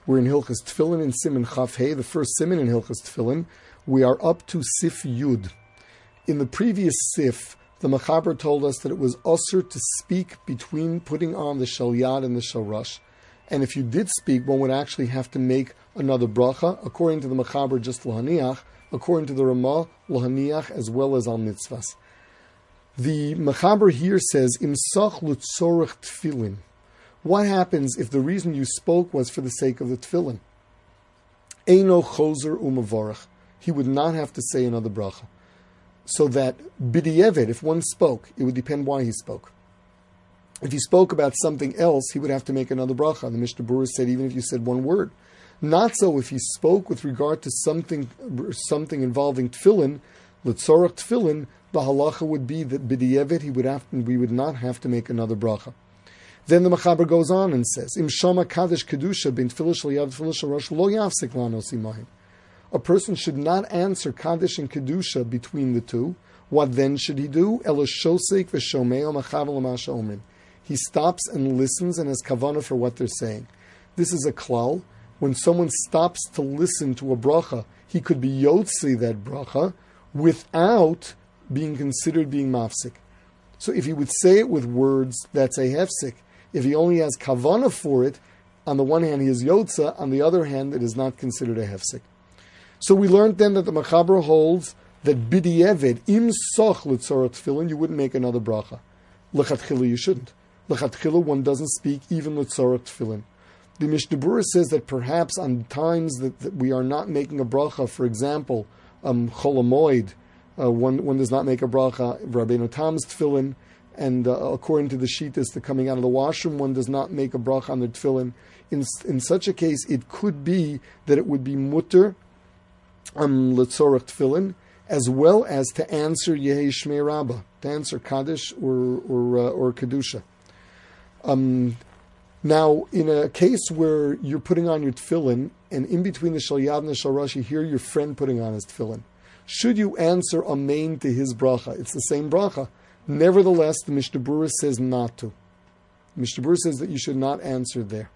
We're in Hilchas Tefillin in Siman Chaf Hey, the first Siman in Hilchas Tefillin. We are up to Sif Yud. In the previous Sif, the Mechaber told us that it was usher to speak between putting on the Shel Yad and the Shel Rosh. And if you did speak, one would actually have to make another bracha, according to the Mechaber, just Lahaniach, according to the Ramah, Lahaniach, as well as Al Mitzvahs. The Mechaber here says, Imsach Lutzorach Tefillin. What happens if the reason you spoke was for the sake of the Tefillin? Eino Chozer Umavorach. He would not have to say another bracha. So that B'di'evet, if one spoke, it would depend why he spoke. If he spoke about something else, he would have to make another bracha. The Mishnah Berurah said, even if you said one word. Not so if he spoke with regard to something involving tefillin, l'tzorach tefillin, the halacha would be that b'di'evet we would not have to make another bracha. Then the Mechaber goes on and says, Im shama kadesh kedusha bin tefillah shel yad tefillah shel rosh lo yafsik lanos imahim. A person should not answer Kaddish and Kedusha between the two. What then should he do? He stops and listens and has kavanah for what they're saying. This is a klal. When someone stops to listen to a bracha, he could be yotzi that bracha without being considered being mafsik. So if he would say it with words, that's a hefsik. If he only has kavanah for it, on the one hand he is yotza, on the other hand it is not considered a hefsik. So we learned then that the Mechaber holds that b'di'evet, im soch l'tzorach tefillin, you wouldn't make another bracha. L'chatchila you shouldn't. L'chatchila one doesn't speak even l'tzorach tefillin. The Mishnah Berurah says that perhaps on times that we are not making a bracha, for example, Chol HaMoed, one does not make a bracha, Rabbeinu Tam's tefillin, and according to the Shittas, the coming out of the washroom, one does not make a bracha on the tefillin. In such a case, it could be that it would be mutter, l'tzorach tefillin, as well as to answer Yehei Shmei Rabbah, to answer Kaddish or Kedusha. Now, in a case where you're putting on your tefillin, and in between the Shel Yad and the Shel Rosh, you hear your friend putting on his tefillin, should you answer Amen to his bracha? It's the same bracha. Nevertheless, the Mishnah Berurah says not to. The Mishnah Berurah says that you should not answer there.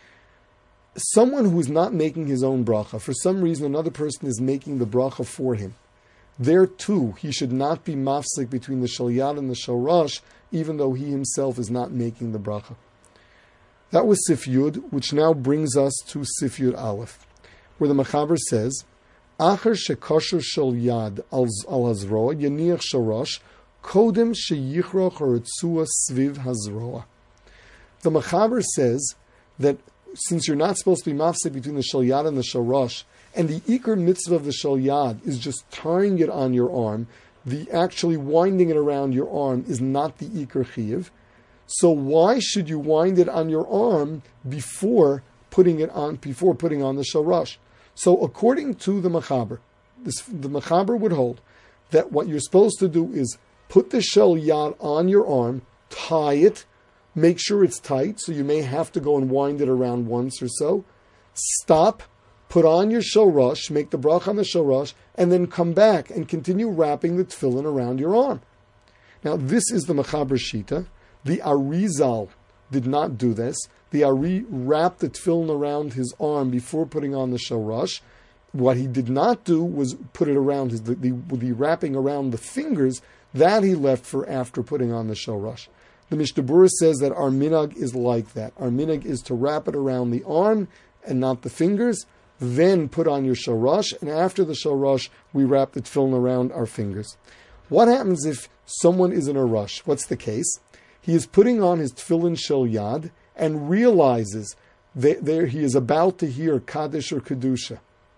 Someone who is not making his own bracha, for some reason another person is making the bracha for him, there too he should not be mafsik between the Shel Yad and the Shel Rosh, even though he himself is not making the bracha. That was Sif Yud, which now brings us to Sif Yud Aleph, where the Mechaber says, Acher shekosher Shel Yad al hazroa yaniach Shel Rosh kodem sheyichroch haritzua sviv hazroa. The Mechaber says that since you're not supposed to be mafsik between the Shel Yad and the Shel Rosh, and the Iker mitzvah of the Shel Yad is just tying it on your arm, the actually winding it around your arm is not the Iker Chiyuv. So why should you wind it on your arm before putting on the Shel Rosh? So according to the Mechaber, the Mechaber would hold that what you're supposed to do is put the Shel Yad on your arm, tie it, make sure it's tight, so you may have to go and wind it around once or so. Stop, put on your Shel Rosh, make the bracha on the Shel Rosh, and then come back and continue wrapping the tefillin around your arm. Now, this is the Mechaber Shita. The Arizal did not do this. The Ari wrapped the tefillin around his arm before putting on the Shel Rosh. What he did not do was put it around the wrapping around the fingers. That he left for after putting on the Shel Rosh. The Mishnah Berurah says that our minhag is like that. Our minhag is to wrap it around the arm and not the fingers, then put on your Shel Rosh, and after the Shel Rosh, we wrap the tefillin around our fingers. What happens if someone is in a rush? What's the case? He is putting on his tefillin Shel Yad and realizes that he is about to hear Kaddish or Kedusha.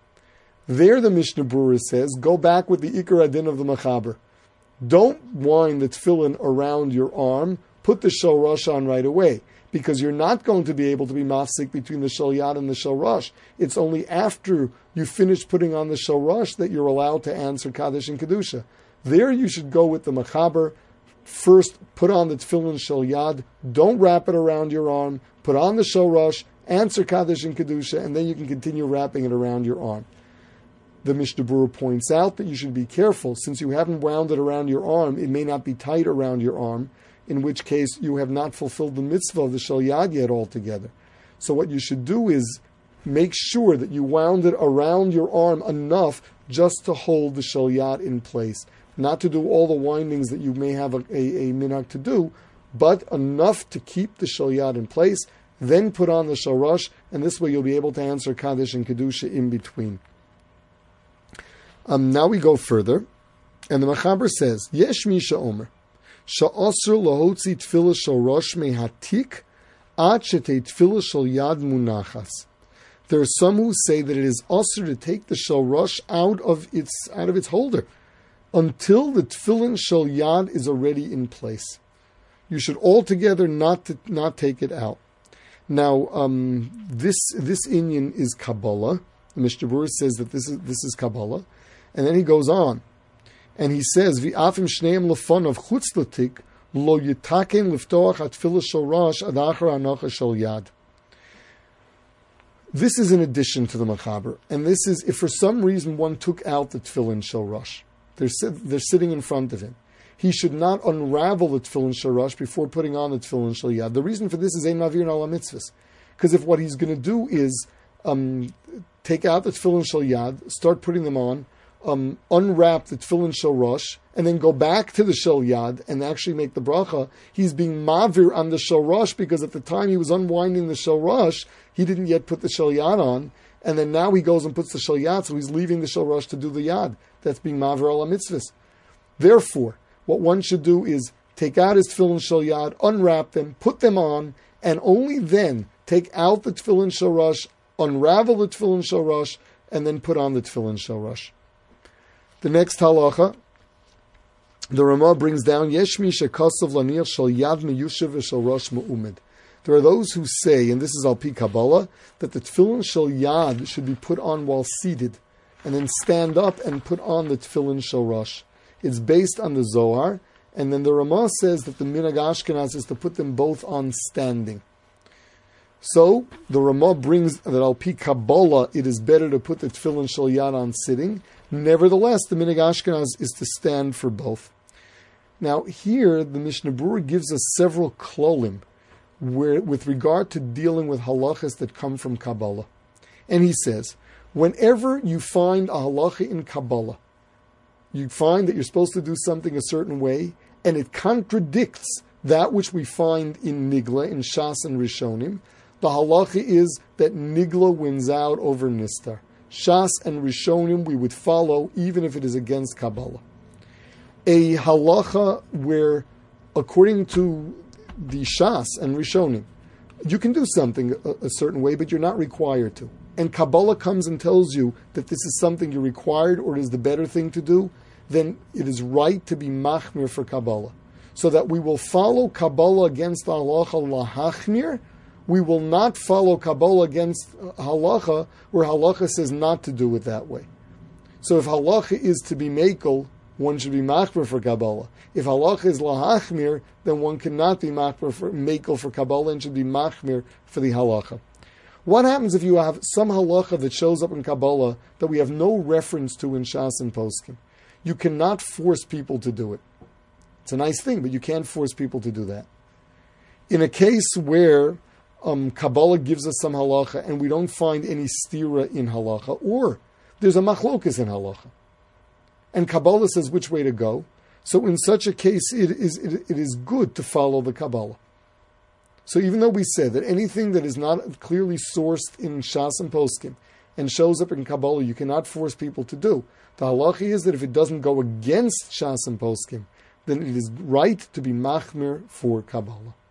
There the Mishnah Berurah says, go back with the Iker Adin of the Mechaber. Don't wind the tefillin around your arm, put the Shel Rosh on right away, because you're not going to be able to be mafsik between the Shel Yad and the Shel Rosh. It's only after you finish putting on the Shel Rosh that you're allowed to answer Kaddish and Kedusha. There you should go with the Mechaber. First, put on the tefillin Shel Yad, don't wrap it around your arm, put on the Shel Rosh, answer Kaddish and Kedusha, and then you can continue wrapping it around your arm. The Mishnah Berurah points out that you should be careful. Since you haven't wound it around your arm, it may not be tight around your arm, in which case you have not fulfilled the mitzvah of the Shel Yad yet altogether. So what you should do is make sure that you wound it around your arm enough just to hold the shalyat in place. Not to do all the windings that you may have a minhag to do, but enough to keep the shalyat in place, then put on the sharash, and this way you'll be able to answer Kaddish and Kedusha in between. Now we go further, and the Mechaber says, Yesh mi she'omer, she'asr lahotzi tefillah sharash mehatik ad shetei tefillah shel yad munachas. There are some who say that it is asr to take the sharash out of its holder until the tefillin shel yad is already in place. You should altogether not take it out. Now, this inyan is Kabbalah. The Mishnah Berurah says that this is Kabbalah, and then he goes on, and he says, "V'afim shneim lefon of chutz latik lo yitaken liftoach atfilah shel rosh ad achar hanacha shel yad." This is in addition to the Mechaber, and this is if for some reason one took out the tefillin shel rosh. They're sitting in front of him. He should not unravel the tefillin shel rosh before putting on the tefillin shel yad. The reason for this is ein mavir ala mitzvahs, because if what he's going to do is take out the tefillin shel yad, start putting them on, unwrap the tefillin shel rosh, and then go back to the shel yad and actually make the bracha, he's being mavir on the shel rosh because at the time he was unwinding the shel rosh, he didn't yet put the shel yad on, and then now he goes and puts the shel yad, so he's leaving the shel rosh to do the yad. That's being mavir ala mitzvahs. Therefore, what one should do is take out his tefillin shel yad, unwrap them, put them on, and only then take out the tefillin shel rosh, unravel the tefillin shel rosh, and then put on the tefillin shel rosh. The next halacha, the Ramah brings down, Yesh mi shekasav laniach shel yad meyushav v'shel rosh me'umed. There are those who say, and this is al pi Kabbalah, that the tefillin shel yad should be put on while seated, and then stand up and put on the tefillin shel rosh. It's based on the Zohar, and then the Ramah says that the minhag Ashkenaz is to put them both on standing. So the Ramah brings that al pi Kabbalah it is better to put the tefillin shel yad on sitting. Nevertheless, the minhag Ashkenaz is to stand for both. Now here the Mishnah Berurah gives us several klolim where with regard to dealing with halachas that come from Kabbalah, and he says whenever you find a halacha in Kabbalah, you find that you're supposed to do something a certain way, and it contradicts that which we find in Nigla, in Shas and Rishonim, the halacha is that Nigla wins out over Nistar. Shas and Rishonim we would follow even if it is against Kabbalah. A halacha where, according to the Shas and Rishonim, you can do something a certain way, but you're not required to. And Kabbalah comes and tells you that this is something you're required or it is the better thing to do, then it is right to be machmir for Kabbalah. So that we will follow Kabbalah against the halacha lahachmir. We will not follow Kabbalah against halacha where halacha says not to do it that way. So if halacha is to be mekel, one should be machmir for Kabbalah. If halacha is lahachmir, then one cannot be machmir for mekel for Kabbalah and should be machmir for the halacha. What happens if you have some halacha that shows up in Kabbalah that we have no reference to in Shas and Poskim? You cannot force people to do it. It's a nice thing, but you can't force people to do that. In a case where Kabbalah gives us some halacha and we don't find any stira in halacha, or there's a machlokas in halacha, and Kabbalah says which way to go, so in such a case it is good to follow the Kabbalah. So even though we said that anything that is not clearly sourced in Shas and Poskim and shows up in Kabbalah, you cannot force people to do. The halacha is that if it doesn't go against Shas and Poskim, then it is right to be machmir for Kabbalah.